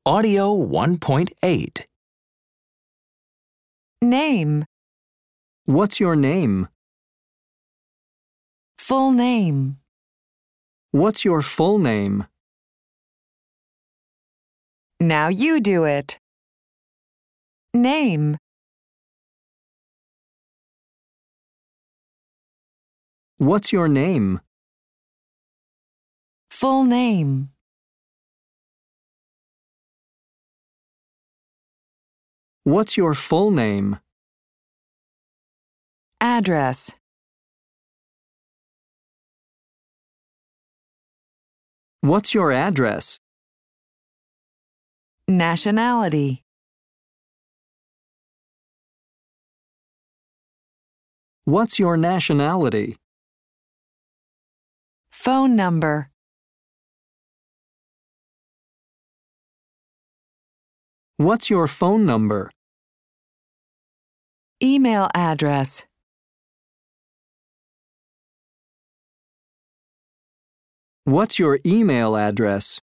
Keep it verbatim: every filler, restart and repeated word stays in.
Audio one point eight. Name, What's your name? full name. What's your full name? Now you do it. Name, What's your name? full name. What's your full name? Address, What's your address? nationality. What's your nationality? Phone number. What's your phone number? Email address. What's your email address?